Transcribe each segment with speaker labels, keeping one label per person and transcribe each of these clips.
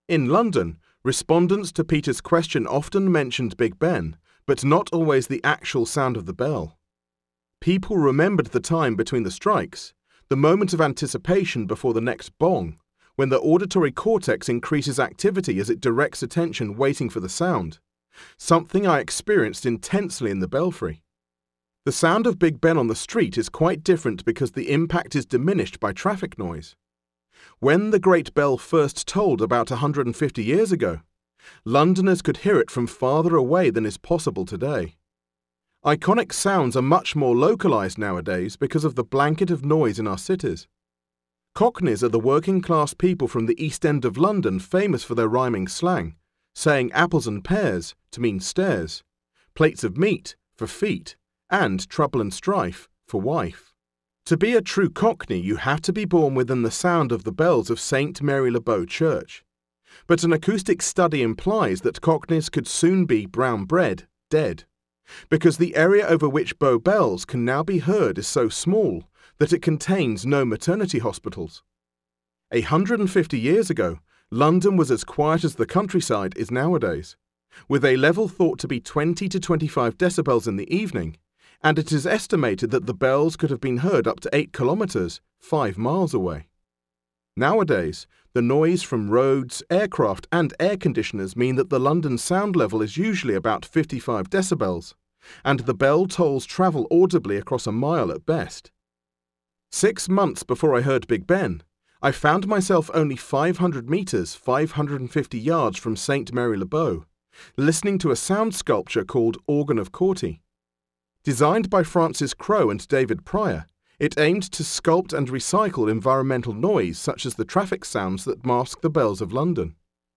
Speaker 1: In London, respondents to Peter's question often mentioned Big Ben, but not always the actual sound of the bell. People remembered the time between the strikes, the moment of anticipation before the next bong, when the auditory cortex increases activity as it directs attention waiting for the sound, something I experienced intensely in the belfry. The sound of Big Ben on the street is quite different because the impact is diminished by traffic noise. When the great bell first tolled about 150 years ago, Londoners could hear it from farther away than is possible today. Iconic sounds are much more localized nowadays because of the blanket of noise in our cities. Cockneys are the working-class people from the East End of London famous for their rhyming slang, saying apples and pears to mean stairs, plates of meat for feet, and trouble and strife for wife. To be a true Cockney, you have to be born within the sound of the bells of St. Mary-le-Bow Church. But an acoustic study implies that Cockneys could soon be brown bread, dead, because the area over which Bow Bells can now be heard is so small that it contains no maternity hospitals. 150 years ago, London was as quiet as the countryside is nowadays, with a level thought to be 20 to 25 decibels in the evening, and it is estimated that the bells could have been heard up to 8 kilometres, 5 miles away. Nowadays, the noise from roads, aircraft and air conditioners mean that the London sound level is usually about 55 decibels, and the bell tolls travel audibly across a mile at best. 6 months before I heard Big Ben, I found myself only 500 metres, 550 yards from St. Mary-le-Bow, listening to a sound sculpture called Organ of Corty. Designed by Francis Crowe and David Pryor, it aimed to sculpt and recycle environmental noise such as the traffic sounds that mask the bells of London.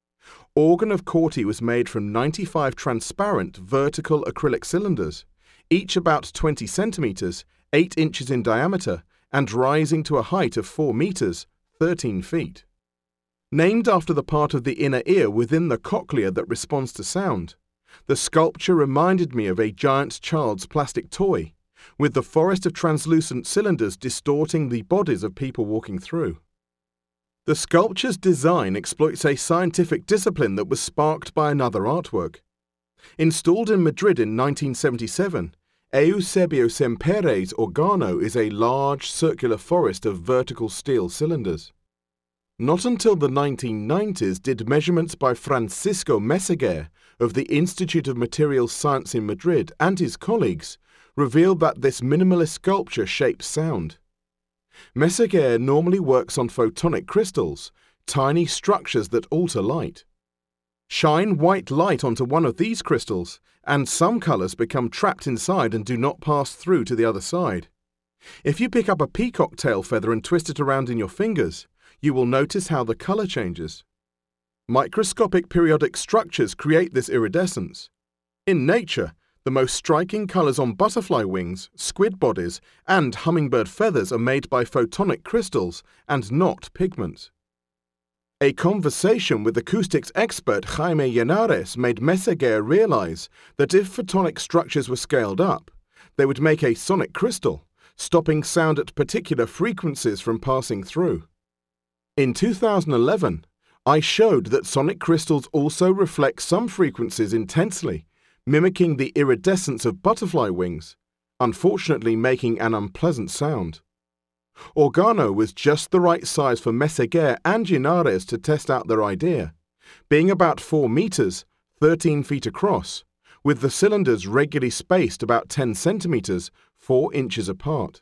Speaker 1: Organ of Corty was made from 95 transparent vertical acrylic cylinders, each about 20 centimetres, 8 inches in diameter, and rising to a height of 4 metres, 13 feet. Named after the part of the inner ear within the cochlea that responds to sound, the sculpture reminded me of a giant child's plastic toy, with the forest of translucent cylinders distorting the bodies of people walking through. The sculpture's design exploits a scientific discipline that was sparked by another artwork. Installed in Madrid in 1977, Eusebio Sempere's Organo is a large circular forest of vertical steel cylinders. Not until the 1990s did measurements by Francisco Meseguer of the Institute of Materials Science in Madrid and his colleagues reveal that this minimalist sculpture shapes sound. Meseguer normally works on photonic crystals, tiny structures that alter light. Shine white light onto one of these crystals, and some colors become trapped inside and do not pass through to the other side. If you pick up a peacock tail feather and twist it around in your fingers, you will notice how the color changes. Microscopic periodic structures create this iridescence. In nature, the most striking colors on butterfly wings, squid bodies, and hummingbird feathers are made by photonic crystals and not pigments. A conversation with acoustics expert Jaime Llenares made Meseguer realize that if photonic structures were scaled up, they would make a sonic crystal, stopping sound at particular frequencies from passing through. In 2011, I showed that sonic crystals also reflect some frequencies intensely, mimicking the iridescence of butterfly wings, unfortunately making an unpleasant sound. Organo was just the right size for Meseguer and Llenares to test out their idea, being about 4 meters, 13 feet across, with the cylinders regularly spaced about 10 centimeters, 4 inches apart.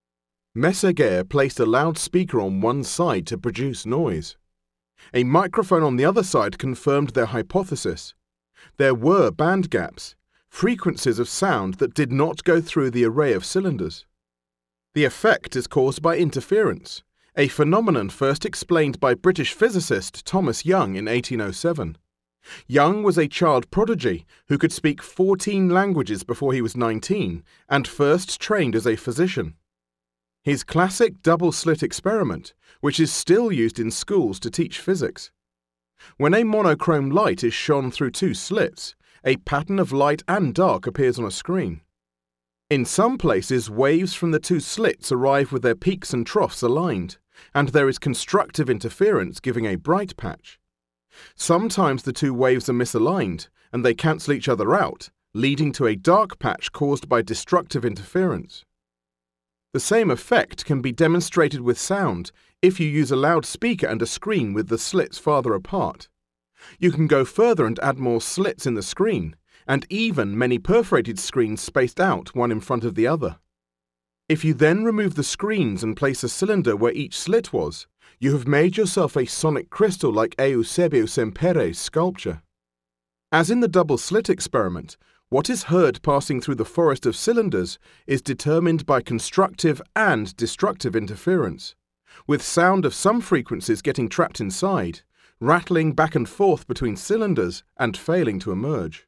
Speaker 1: Meseguer placed a loudspeaker on one side to produce noise. A microphone on the other side confirmed their hypothesis. There were band gaps, frequencies of sound that did not go through the array of cylinders. The effect is caused by interference, a phenomenon first explained by British physicist Thomas Young in 1807. Young was a child prodigy who could speak 14 languages before he was 19 and first trained as a physician. His classic double-slit experiment, which is still used in schools to teach physics. When a monochrome light is shone through 2 slits, a pattern of light and dark appears on a screen. In some places, waves from the 2 slits arrive with their peaks and troughs aligned, and there is constructive interference giving a bright patch. Sometimes the two waves are misaligned and they cancel each other out, leading to a dark patch caused by destructive interference. The same effect can be demonstrated with sound if you use a loudspeaker and a screen with the slits farther apart. You can go further and add more slits in the screen, and even many perforated screens spaced out one in front of the other. If you then remove the screens and place a cylinder where each slit was, you have made yourself a sonic crystal like Eusebio Sempere's sculpture. As in the double slit experiment, what is heard passing through the forest of cylinders is determined by constructive and destructive interference, with sound of some frequencies getting trapped inside, rattling back and forth between cylinders and failing to emerge.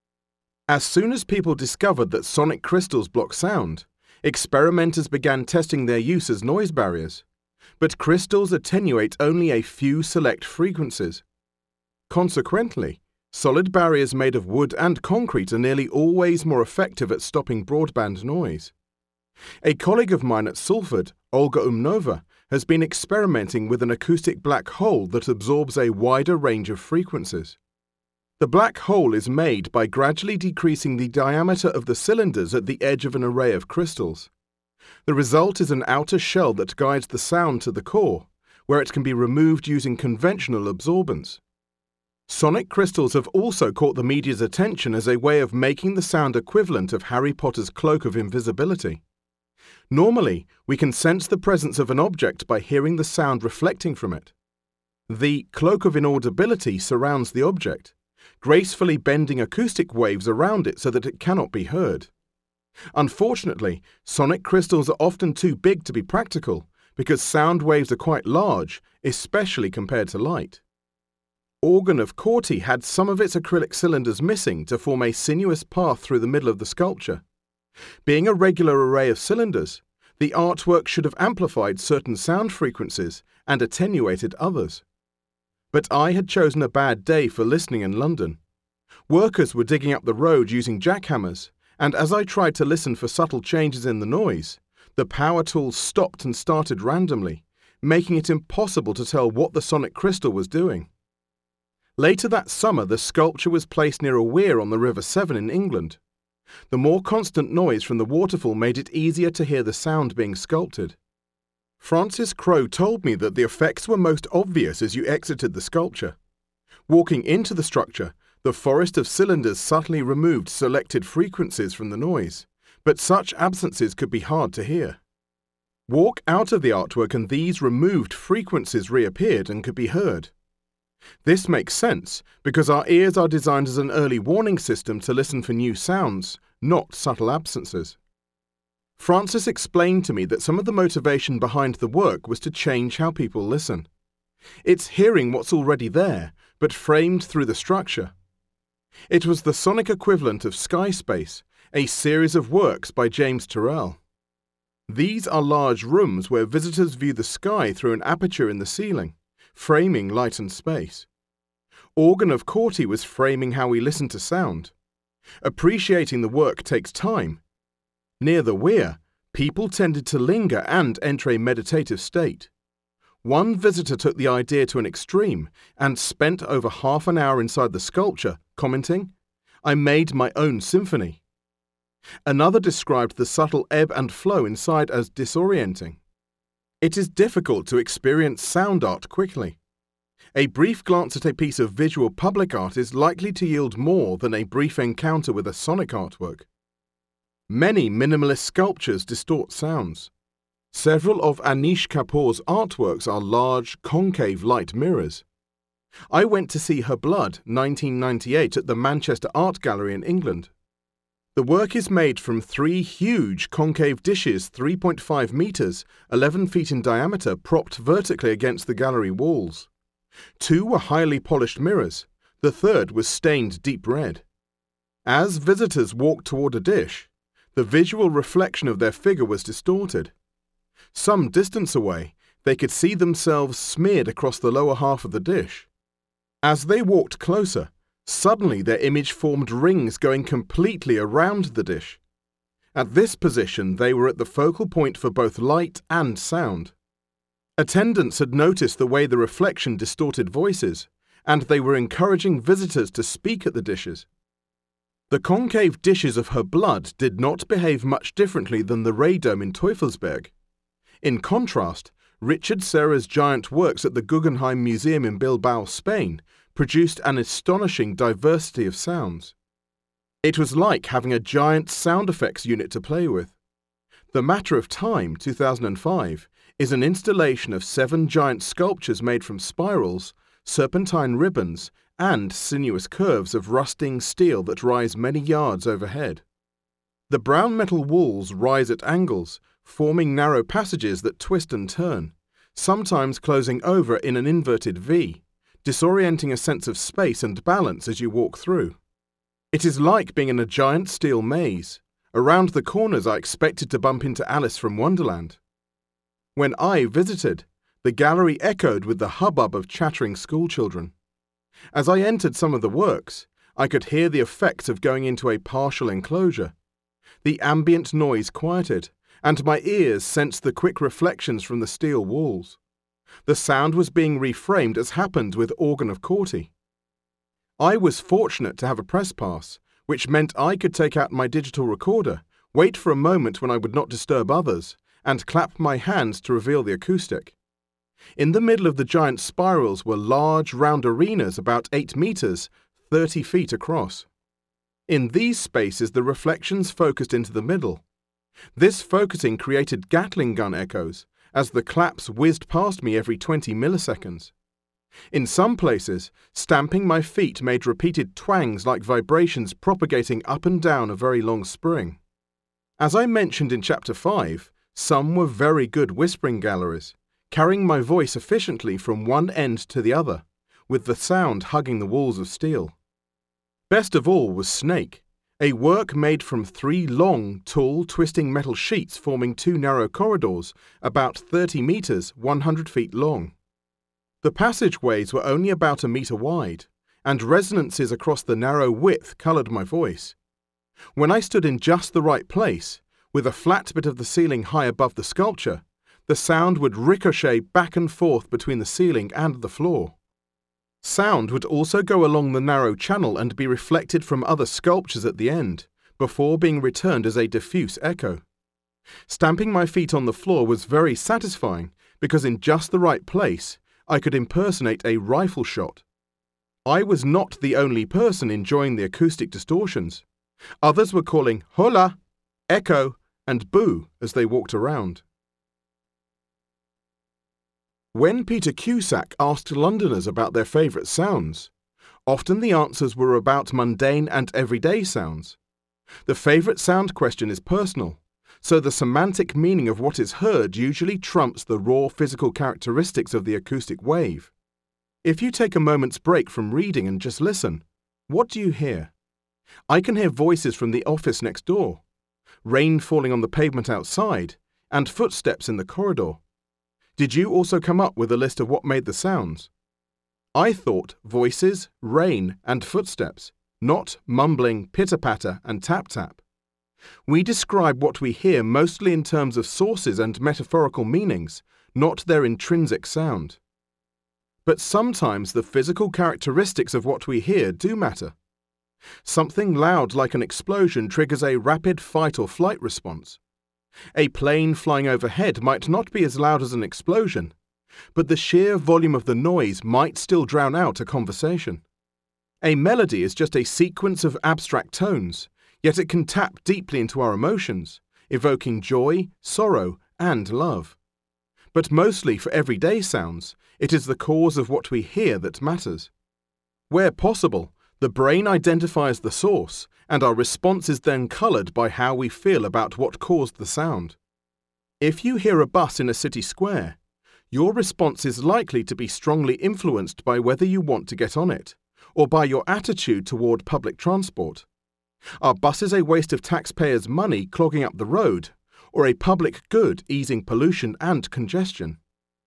Speaker 1: As soon as people discovered that sonic crystals block sound, experimenters began testing their use as noise barriers, but crystals attenuate only a few select frequencies. Consequently, solid barriers made of wood and concrete are nearly always more effective at stopping broadband noise. A colleague of mine at Salford, Olga Umnova, has been experimenting with an acoustic black hole that absorbs a wider range of frequencies. The black hole is made by gradually decreasing the diameter of the cylinders at the edge of an array of crystals. The result is an outer shell that guides the sound to the core, where it can be removed using conventional absorbance. Sonic crystals have also caught the media's attention as a way of making the sound equivalent of Harry Potter's cloak of invisibility. Normally, we can sense the presence of an object by hearing the sound reflecting from it. The cloak of inaudibility surrounds the object, gracefully bending acoustic waves around it so that it cannot be heard. Unfortunately, sonic crystals are often too big to be practical because sound waves are quite large, especially compared to light. Organ of Corti had some of its acrylic cylinders missing to form a sinuous path through the middle of the sculpture. Being a regular array of cylinders, the artwork should have amplified certain sound frequencies and attenuated others. But I had chosen a bad day for listening in London. Workers were digging up the road using jackhammers, and as I tried to listen for subtle changes in the noise, the power tools stopped and started randomly, making it impossible to tell what the sonic crystal was doing. Later that summer, the sculpture was placed near a weir on the River Severn in England. The more constant noise from the waterfall made it easier to hear the sound being sculpted. Francis Crowe told me that the effects were most obvious as you exited the sculpture. Walking into the structure, the forest of cylinders subtly removed selected frequencies from the noise, but such absences could be hard to hear. Walk out of the artwork and these removed frequencies reappeared and could be heard. This makes sense because our ears are designed as an early warning system to listen for new sounds, not subtle absences. Francis explained to me that some of the motivation behind the work was to change how people listen. It's hearing what's already there, but framed through the structure. It was the sonic equivalent of Sky Space, a series of works by James Turrell. These are large rooms where visitors view the sky through an aperture in the ceiling, framing light and space. Organ of Corti was framing how we listen to sound. Appreciating the work takes time. Near the weir, people tended to linger and enter a meditative state. One visitor took the idea to an extreme and spent over half an hour inside the sculpture, commenting, "I made my own symphony." Another described the subtle ebb and flow inside as disorienting. It is difficult to experience sound art quickly. A brief glance at a piece of visual public art is likely to yield more than a brief encounter with a sonic artwork. Many minimalist sculptures distort sounds. Several of Anish Kapoor's artworks are large, concave light mirrors. I went to see Her Blood, 1998, at the Manchester Art Gallery in England. The work is made from 3 huge concave dishes 3.5 meters, 11 feet in diameter, propped vertically against the gallery walls. 2 were highly polished mirrors. The third was stained deep red. As visitors walked toward a dish, the visual reflection of their figure was distorted. Some distance away, they could see themselves smeared across the lower half of the dish. As they walked closer, suddenly their image formed rings going completely around the dish. At this position, they were at the focal point for both light and sound. Attendants had noticed the way the reflection distorted voices, and they were encouraging visitors to speak at the dishes. The concave dishes of her blood did not behave much differently than the Ray Dome in Teufelsberg. In contrast, Richard Serra's giant works at the Guggenheim Museum in Bilbao, Spain, produced an astonishing diversity of sounds. It was like having a giant sound effects unit to play with. The Matter of Time, 2005, is an installation of 7 giant sculptures made from spirals, serpentine ribbons, and sinuous curves of rusting steel that rise many yards overhead. The brown metal walls rise at angles, forming narrow passages that twist and turn, sometimes closing over in an inverted V, disorienting a sense of space and balance as you walk through. It is like being in a giant steel maze. Around the corners I expected to bump into Alice from Wonderland. When I visited, the gallery echoed with the hubbub of chattering schoolchildren. As I entered some of the works, I could hear the effect of going into a partial enclosure. The ambient noise quieted, and my ears sensed the quick reflections from the steel walls. The sound was being reframed as happened with Organ of Corti. I was fortunate to have a press pass, which meant I could take out my digital recorder, wait for a moment when I would not disturb others, and clap my hands to reveal the acoustic. In the middle of the giant spirals were large, round arenas about 8 meters, 30 feet across. In these spaces, the reflections focused into the middle. This focusing created Gatling gun echoes, as the claps whizzed past me every 20 milliseconds. In some places, stamping my feet made repeated twangs like vibrations propagating up and down a very long spring. As I mentioned in Chapter 5, some were very good whispering galleries, carrying my voice efficiently from one end to the other, with the sound hugging the walls of steel. Best of all was Snake, a work made from 3 long, tall, twisting metal sheets forming 2 narrow corridors, about 30 meters, 100 feet long. The passageways were only about 1 meter wide, and resonances across the narrow width colored my voice. When I stood in just the right place, with a flat bit of the ceiling high above the sculpture, the sound would ricochet back and forth between the ceiling and the floor. Sound would also go along the narrow channel and be reflected from other sculptures at the end, before being returned as a diffuse echo. Stamping my feet on the floor was very satisfying because in just the right place, I could impersonate a rifle shot. I was not the only person enjoying the acoustic distortions. Others were calling hola, echo, and boo as they walked around. When Peter Cusack asked Londoners about their favourite sounds, often the answers were about mundane and everyday sounds. The favourite sound question is personal, so the semantic meaning of what is heard usually trumps the raw physical characteristics of the acoustic wave. If you take a moment's break from reading and just listen, what do you hear? I can hear voices from the office next door, rain falling on the pavement outside, and footsteps in the corridor. Did you also come up with a list of what made the sounds? I thought voices, rain, and footsteps, not mumbling, pitter-patter, and tap-tap. We describe what we hear mostly in terms of sources and metaphorical meanings, not their intrinsic sound. But sometimes the physical characteristics of what we hear do matter. Something loud like an explosion triggers a rapid fight or flight response. A plane flying overhead might not be as loud as an explosion, but the sheer volume of the noise might still drown out a conversation. A melody is just a sequence of abstract tones, yet it can tap deeply into our emotions, evoking joy, sorrow, and love. But mostly for everyday sounds, it is the cause of what we hear that matters. Where possible, the brain identifies the source, and our response is then coloured by how we feel about what caused the sound. If you hear a bus in a city square, your response is likely to be strongly influenced by whether you want to get on it, or by your attitude toward public transport. Are buses a waste of taxpayers' money clogging up the road, or a public good easing pollution and congestion?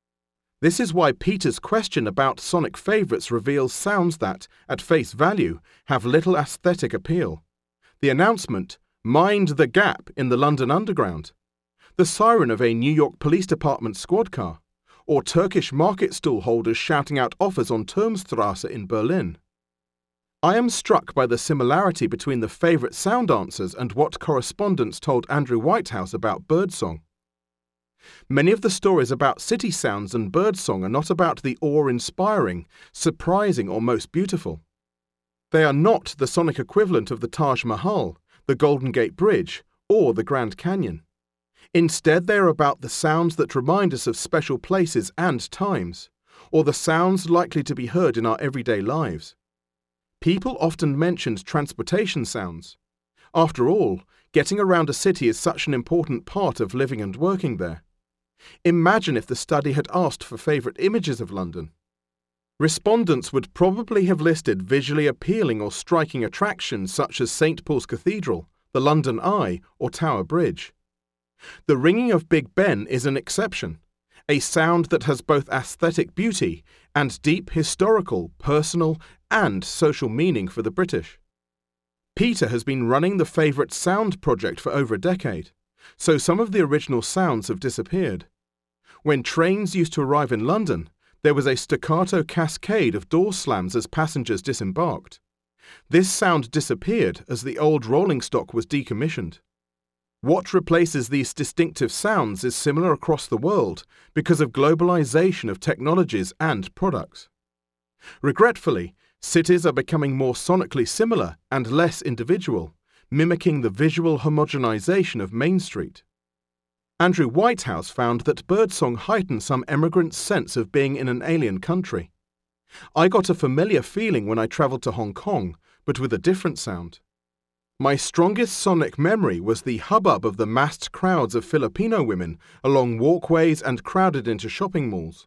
Speaker 1: This is why Peter's question about sonic favourites reveals sounds that, at face value, have little aesthetic appeal. The announcement, "Mind the gap" in the London Underground, the siren of a New York Police Department squad car, or Turkish market stall holders shouting out offers on Turmstrasse in Berlin. I am struck by the similarity between the favourite sound answers and what correspondents told Andrew Whitehouse about birdsong. Many of the stories about city sounds and birdsong are not about the awe-inspiring, surprising, or most beautiful. They are not the sonic equivalent of the Taj Mahal, the Golden Gate Bridge, or the Grand Canyon. Instead, they are about the sounds that remind us of special places and times, or the sounds likely to be heard in our everyday lives. People often mentioned transportation sounds. After all, getting around a city is such an important part of living and working there. Imagine if the study had asked for favourite images of London. Respondents would probably have listed visually appealing or striking attractions such as St. Paul's Cathedral, the London Eye, or Tower Bridge. The ringing of Big Ben is an exception, a sound that has both aesthetic beauty and deep historical, personal, and social meaning for the British. Peter has been running the Favourite Sound project for over a decade, so some of the original sounds have disappeared. When trains used to arrive in London, there was a staccato cascade of door slams as passengers disembarked. This sound disappeared as the old rolling stock was decommissioned. What replaces these distinctive sounds is similar across the world because of globalization of technologies and products. Regretfully, cities are becoming more sonically similar and less individual, mimicking the visual homogenization of Main Street. Andrew Whitehouse found that birdsong heightened some emigrants' sense of being in an alien country. I got a familiar feeling when I travelled to Hong Kong, but with a different sound. My strongest sonic memory was the hubbub of the massed crowds of Filipino women along walkways and crowded into shopping malls.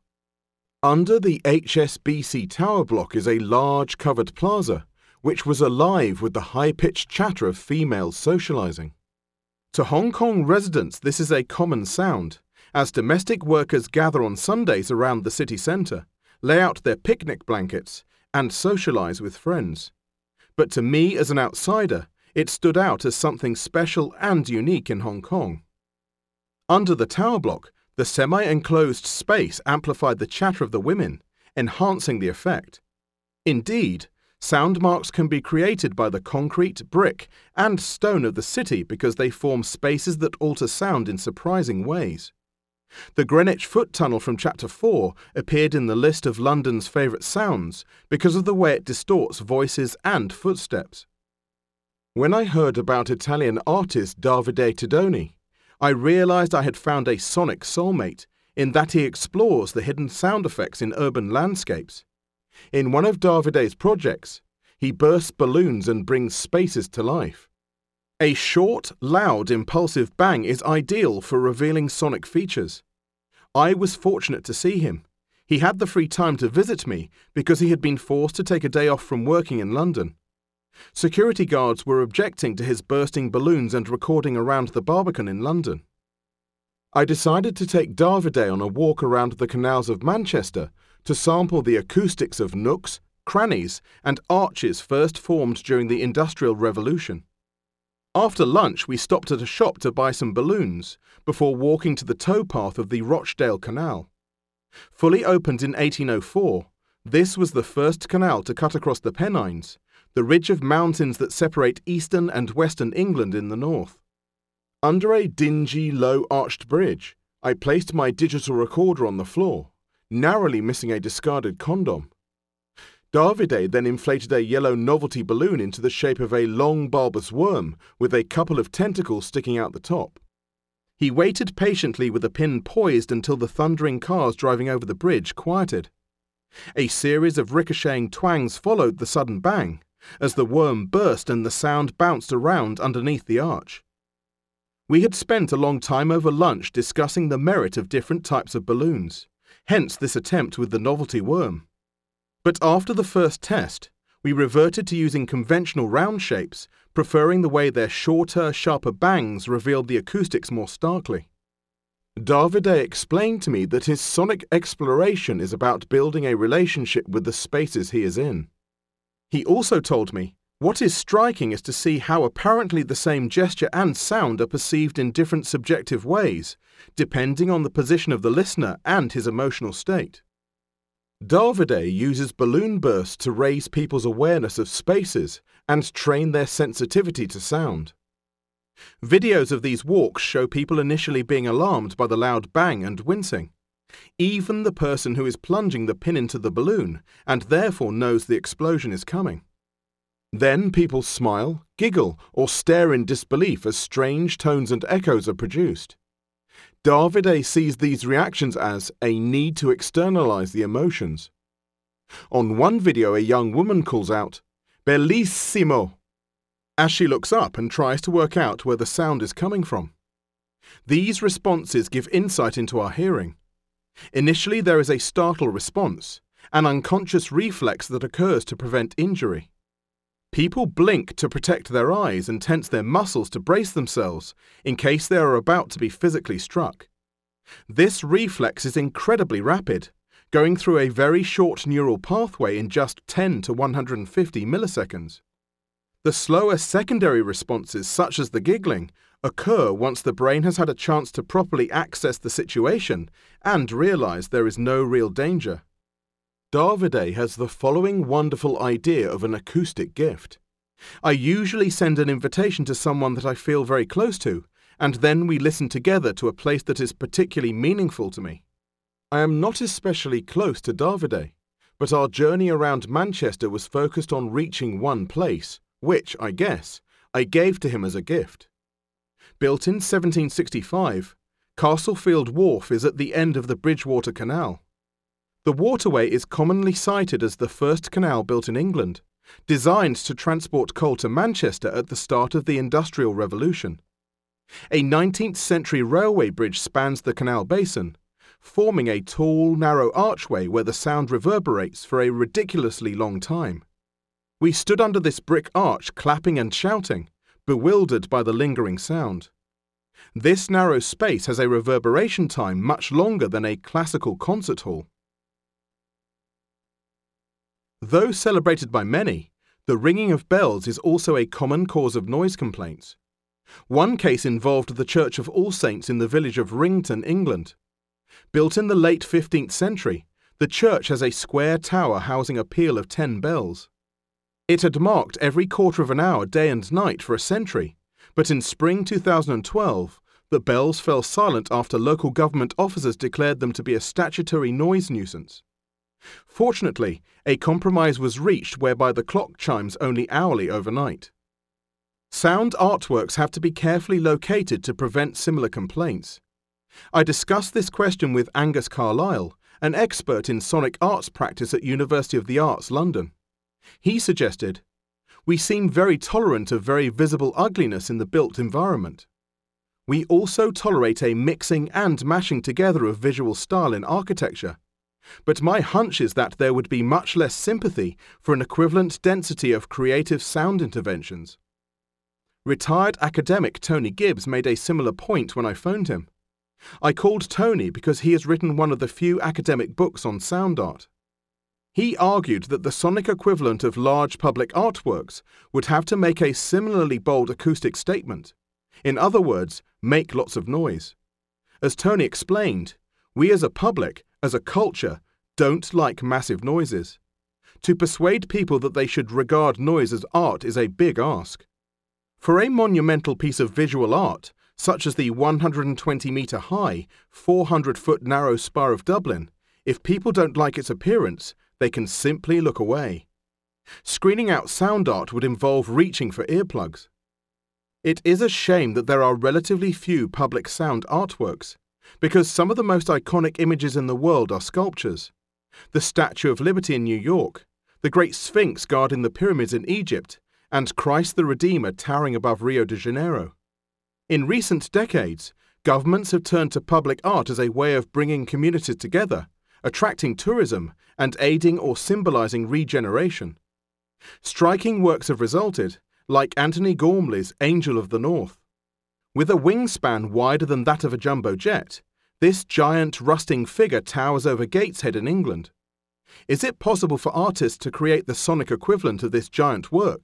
Speaker 1: Under the HSBC Tower block is a large covered plaza, which was alive with the high-pitched chatter of females socializing. To Hong Kong residents, this is a common sound, as domestic workers gather on Sundays around the city centre, lay out their picnic blankets, and socialize with friends. But to me as an outsider, it stood out as something special and unique in Hong Kong. Under the tower block, the semi-enclosed space amplified the chatter of the women, enhancing the effect. Indeed, sound marks can be created by the concrete, brick, and stone of the city because they form spaces that alter sound in surprising ways. The Greenwich Foot Tunnel from Chapter 4 appeared in the list of London's favourite sounds because of the way it distorts voices and footsteps. When I heard about Italian artist Davide Tedoni, I realised I had found a sonic soulmate in that he explores the hidden sound effects in urban landscapes. In one of Davide's projects, he bursts balloons and brings spaces to life. A short, loud, impulsive bang is ideal for revealing sonic features. I was fortunate to see him. He had the free time to visit me because he had been forced to take a day off from working in London. Security guards were objecting to his bursting balloons and recording around the Barbican in London. I decided to take Davide on a walk around the canals of Manchester to sample the acoustics of nooks, crannies, and arches first formed during the Industrial Revolution. After lunch, we stopped at a shop to buy some balloons before walking to the towpath of the Rochdale Canal. Fully opened in 1804, this was the first canal to cut across the Pennines, the ridge of mountains that separate eastern and western England in the north. Under a dingy, low-arched bridge, I placed my digital recorder on the floor, narrowly missing a discarded condom. Davide then inflated a yellow novelty balloon into the shape of a long bulbous worm with a couple of tentacles sticking out the top. He waited patiently with the pin poised until the thundering cars driving over the bridge quieted. A series of ricocheting twangs followed the sudden bang, as the worm burst and the sound bounced around underneath the arch. We had spent a long time over lunch discussing the merit of different types of balloons, hence this attempt with the novelty worm. But after the first test, we reverted to using conventional round shapes, preferring the way their shorter, sharper bangs revealed the acoustics more starkly. Davide explained to me that his sonic exploration is about building a relationship with the spaces he is in. He also told me What is striking is to see how apparently the same gesture and sound are perceived in different subjective ways, depending on the position of the listener and his emotional state. Davide uses balloon bursts to raise people's awareness of spaces and train their sensitivity to sound. Videos of these walks show people initially being alarmed by the loud bang and wincing. Even the person who is plunging the pin into the balloon and therefore knows the explosion is coming. Then people smile, giggle, or stare in disbelief as strange tones and echoes are produced. Davide sees these reactions as a need to externalize the emotions. On one video, a young woman calls out, "Bellissimo!" as she looks up and tries to work out where the sound is coming from. These responses give insight into our hearing. Initially, there is a startle response, an unconscious reflex that occurs to prevent injury. People blink to protect their eyes and tense their muscles to brace themselves in case they are about to be physically struck. This reflex is incredibly rapid, going through a very short neural pathway in just 10 to 150 milliseconds. The slower secondary responses, such as the giggling, occur once the brain has had a chance to properly access the situation and realize there is no real danger. Davide has the following wonderful idea of an acoustic gift. I usually send an invitation to someone that I feel very close to, and then we listen together to a place that is particularly meaningful to me. I am not especially close to Davide, but our journey around Manchester was focused on reaching one place, which, I guess, I gave to him as a gift. Built in 1765, Castlefield Wharf is at the end of the Bridgewater Canal. The waterway is commonly cited as the first canal built in England, designed to transport coal to Manchester at the start of the Industrial Revolution. A 19th century railway bridge spans the canal basin, forming a tall, narrow archway where the sound reverberates for a ridiculously long time. We stood under this brick arch clapping and shouting, bewildered by the lingering sound. This narrow space has a reverberation time much longer than a classical concert hall. Though celebrated by many, the ringing of bells is also a common cause of noise complaints. One case involved the Church of All Saints in the village of Rington, England. Built in the late 15th century, the church has a square tower housing a peal of 10 bells. It had marked every quarter of an hour day and night for a century, but in spring 2012, the bells fell silent after local government officers declared them to be a statutory noise nuisance. Fortunately, a compromise was reached whereby the clock chimes only hourly overnight. Sound artworks have to be carefully located to prevent similar complaints. I discussed this question with Angus Carlyle, an expert in sonic arts practice at University of the Arts, London. He suggested, "We seem very tolerant of very visible ugliness in the built environment. We also tolerate a mixing and mashing together of visual style in architecture. But my hunch is that there would be much less sympathy for an equivalent density of creative sound interventions." Retired academic Tony Gibbs made a similar point when I phoned him. I called Tony because he has written one of the few academic books on sound art. He argued that the sonic equivalent of large public artworks would have to make a similarly bold acoustic statement. In other words, make lots of noise. As Tony explained, we as a public, as a culture, don't like massive noises. To persuade people that they should regard noise as art is a big ask. For a monumental piece of visual art, such as the 120-metre-high, 400-foot narrow spire of Dublin, if people don't like its appearance, they can simply look away. Screening out sound art would involve reaching for earplugs. It is a shame that there are relatively few public sound artworks, because some of the most iconic images in the world are sculptures. The Statue of Liberty in New York, the Great Sphinx guarding the pyramids in Egypt, and Christ the Redeemer towering above Rio de Janeiro. In recent decades, governments have turned to public art as a way of bringing communities together, attracting tourism, and aiding or symbolizing regeneration. Striking works have resulted, like Antony Gormley's Angel of the North. With a wingspan wider than that of a jumbo jet, this giant rusting figure towers over Gateshead in England. Is it possible for artists to create the sonic equivalent of this giant work?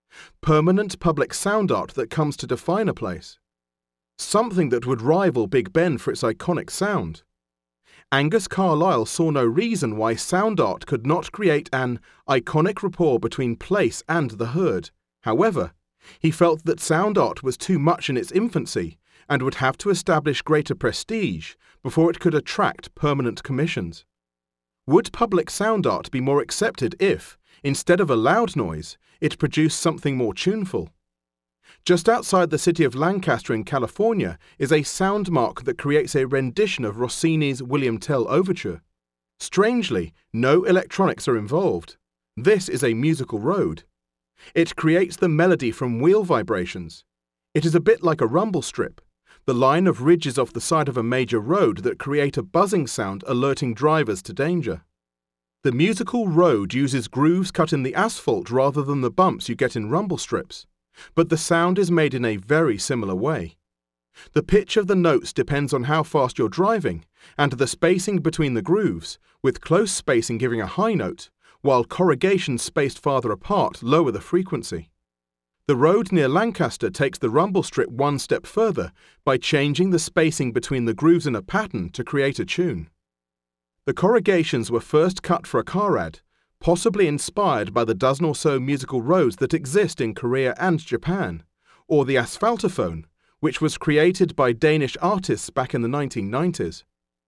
Speaker 1: permanent public sound art that comes to define a place. Something that would rival Big Ben for its iconic sound. Angus Carlyle saw no reason why sound art could not create an iconic rapport between place and the herd. However, he felt that sound art was too much in its infancy and would have to establish greater prestige before it could attract permanent commissions. Would public sound art be more accepted if, instead of a loud noise, it produced something more tuneful? Just outside the city of Lancaster in California is a sound mark that creates a rendition of Rossini's William Tell Overture. Strangely, no electronics are involved. This is a musical road. It creates the melody from wheel vibrations. It is a bit like a rumble strip, the line of ridges off the side of a major road that create a buzzing sound alerting drivers to danger. The musical road uses grooves cut in the asphalt rather than the bumps you get in rumble strips, but the sound is made in a very similar way. The pitch of the notes depends on how fast you're driving and the spacing between the grooves, with close spacing giving a high note, while corrugations spaced farther apart lower the frequency. The road near Lancaster takes the rumble strip one step further by changing the spacing between the grooves in a pattern to create a tune. The corrugations were first cut for a car ad, possibly inspired by the dozen or so musical roads that exist in Korea and Japan, or the asphaltophone, which was created by Danish artists back in the 1990s.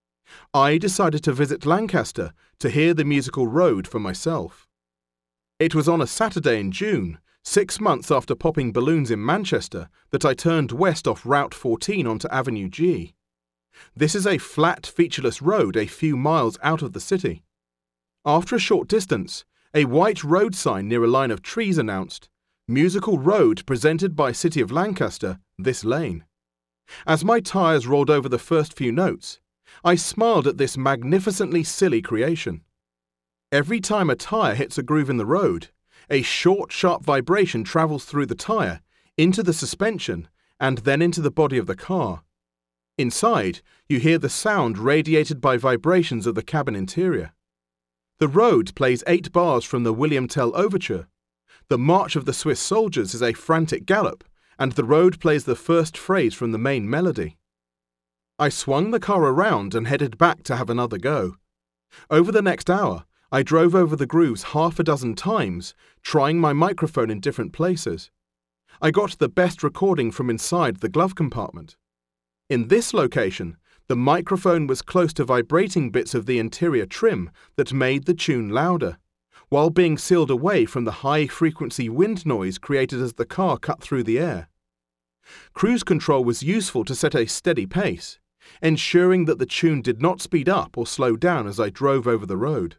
Speaker 1: I decided to visit Lancaster to hear the musical road for myself. It was on a Saturday in June, 6 months after popping balloons in Manchester, that I turned west off Route 14 onto Avenue G. This is a flat, featureless road a few miles out of the city. After a short distance, a white road sign near a line of trees announced, "Musical Road presented by City of Lancaster, this lane." As my tyres rolled over the first few notes, I smiled at this magnificently silly creation. Every time a tyre hits a groove in the road, a short, sharp vibration travels through the tyre, into the suspension, and then into the body of the car. Inside, you hear the sound radiated by vibrations of the cabin interior. The road plays 8 bars from the William Tell Overture. The March of the Swiss Soldiers is a frantic gallop, and the road plays the first phrase from the main melody. I swung the car around and headed back to have another go. Over the next hour, I drove over the grooves half a dozen times, trying my microphone in different places. I got the best recording from inside the glove compartment. In this location, the microphone was close to vibrating bits of the interior trim that made the tune louder, while being sealed away from the high-frequency wind noise created as the car cut through the air. Cruise control was useful to set a steady pace, ensuring that the tune did not speed up or slow down as I drove over the road.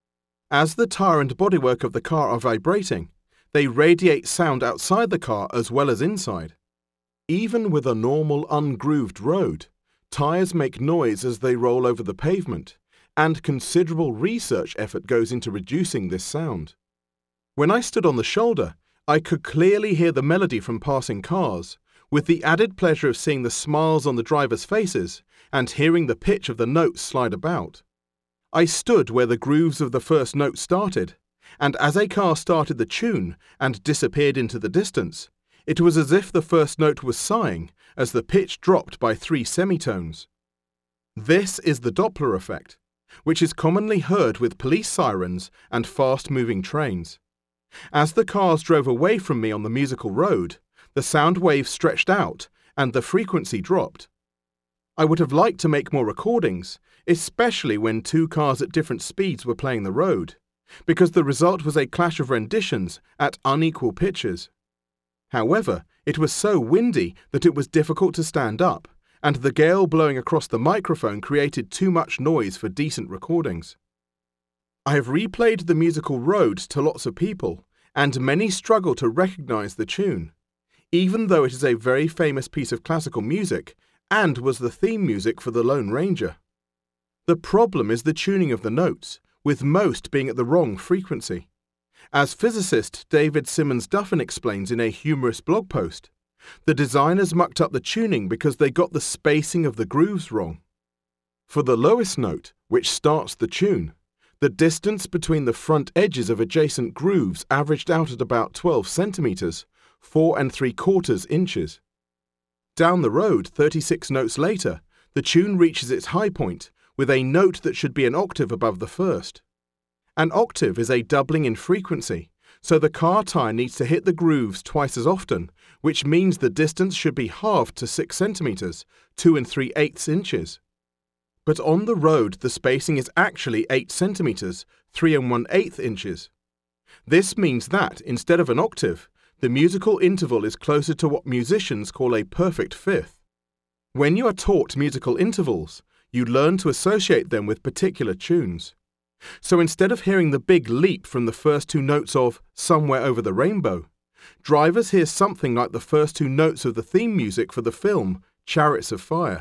Speaker 1: As the tyre and bodywork of the car are vibrating, they radiate sound outside the car as well as inside. Even with a normal ungrooved road, tyres make noise as they roll over the pavement, and considerable research effort goes into reducing this sound. When I stood on the shoulder, I could clearly hear the melody from passing cars, with the added pleasure of seeing the smiles on the drivers' faces and hearing the pitch of the notes slide about. I stood where the grooves of the first note started, and as a car started the tune and disappeared into the distance, it was as if the first note was sighing as the pitch dropped by 3 semitones. This is the Doppler effect, which is commonly heard with police sirens and fast-moving trains. As the cars drove away from me on the musical road, the sound waves stretched out and the frequency dropped. I would have liked to make more recordings, especially when 2 cars at different speeds were playing the road, because the result was a clash of renditions at unequal pitches. However, it was so windy that it was difficult to stand up, and the gale blowing across the microphone created too much noise for decent recordings. I have replayed the musical road to lots of people, and many struggle to recognize the tune, even though it is a very famous piece of classical music and was the theme music for The Lone Ranger. The problem is the tuning of the notes, with most being at the wrong frequency. As physicist David Simmons Duffin explains in a humorous blog post, the designers mucked up the tuning because they got the spacing of the grooves wrong. For the lowest note, which starts the tune, The distance between the front edges of adjacent grooves averaged out at about 12 centimeters, 4¾ inches. Down the road, 36 notes later, the tune reaches its high point with a note that should be an octave above the first. An octave is a doubling in frequency, so the car tire needs to hit the grooves twice as often, which means the distance should be halved to 6 centimeters, 2¾ inches. But on the road, the spacing is actually 8 centimeters, 3⅛ inches. This means that, instead of an octave, the musical interval is closer to what musicians call a perfect fifth. When you are taught musical intervals, you learn to associate them with particular tunes. So instead of hearing the big leap from the first two notes of Somewhere Over the Rainbow, drivers hear something like the first two notes of the theme music for the film Chariots of Fire.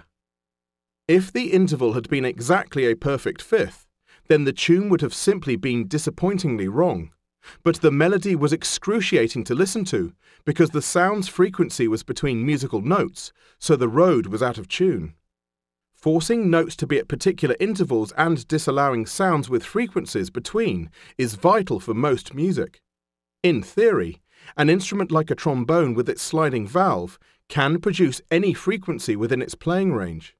Speaker 1: If the interval had been exactly a perfect fifth, then the tune would have simply been disappointingly wrong. But the melody was excruciating to listen to because the sound's frequency was between musical notes, so the road was out of tune. Forcing notes to be at particular intervals and disallowing sounds with frequencies between is vital for most music. In theory, an instrument like a trombone with its sliding valve can produce any frequency within its playing range.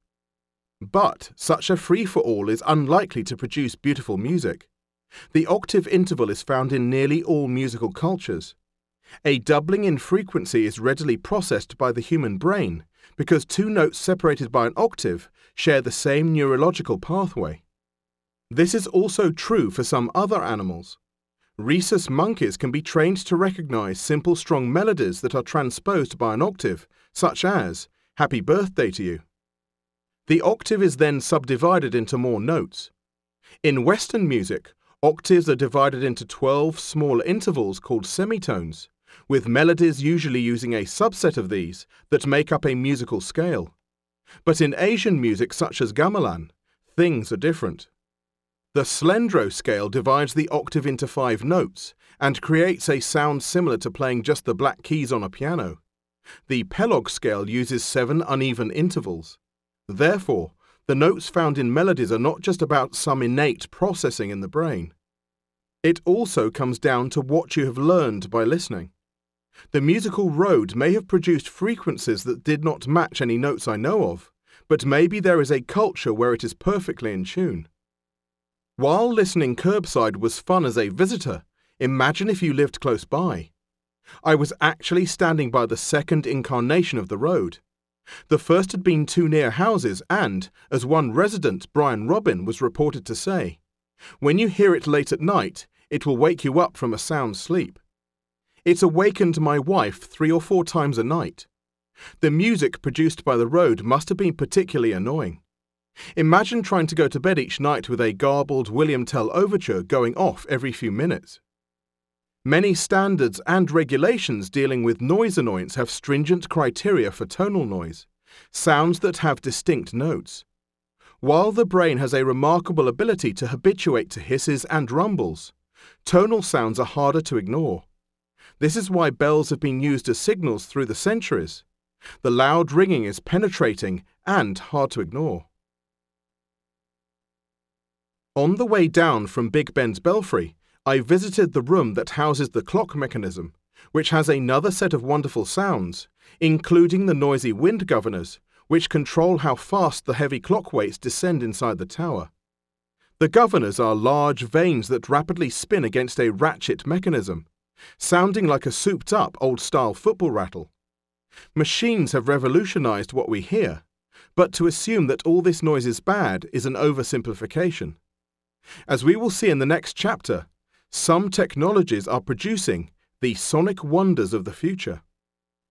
Speaker 1: But such a free-for-all is unlikely to produce beautiful music. The octave interval is found in nearly all musical cultures. A doubling in frequency is readily processed by the human brain because two notes separated by an octave share the same neurological pathway. This is also true for some other animals. Rhesus monkeys can be trained to recognize simple strong melodies that are transposed by an octave, such as Happy Birthday to You. The octave is then subdivided into more notes. In Western music, octaves are divided into 12 smaller intervals called semitones, with melodies usually using a subset of these that make up a musical scale. But in Asian music such as gamelan, things are different. The Slendro scale divides the octave into 5 notes and creates a sound similar to playing just the black keys on a piano. The Pelog scale uses 7 uneven intervals. Therefore, the notes found in melodies are not just about some innate processing in the brain. It also comes down to what you have learned by listening. The musical road may have produced frequencies that did not match any notes I know of, but maybe there is a culture where it is perfectly in tune. While listening curbside was fun as a visitor, imagine if you lived close by. I was actually standing by the second incarnation of the road. The first had been too near houses and, as one resident, Brian Robin, was reported to say, when you hear it late at night, it will wake you up from a sound sleep. It awakened my wife 3 or 4 times a night. The music produced by the road must have been particularly annoying. Imagine trying to go to bed each night with a garbled William Tell overture going off every few minutes. Many standards and regulations dealing with noise annoyance have stringent criteria for tonal noise, sounds that have distinct notes. While the brain has a remarkable ability to habituate to hisses and rumbles, tonal sounds are harder to ignore. This is why bells have been used as signals through the centuries. The loud ringing is penetrating and hard to ignore. On the way down from Big Ben's belfry, I visited the room that houses the clock mechanism, which has another set of wonderful sounds, including the noisy wind governors, which control how fast the heavy clock weights descend inside the tower. The governors are large vanes that rapidly spin against a ratchet mechanism, sounding like a souped-up old-style football rattle. Machines have revolutionized what we hear, but to assume that all this noise is bad is an oversimplification. As we will see in the next chapter, some technologies are producing the sonic wonders of the future.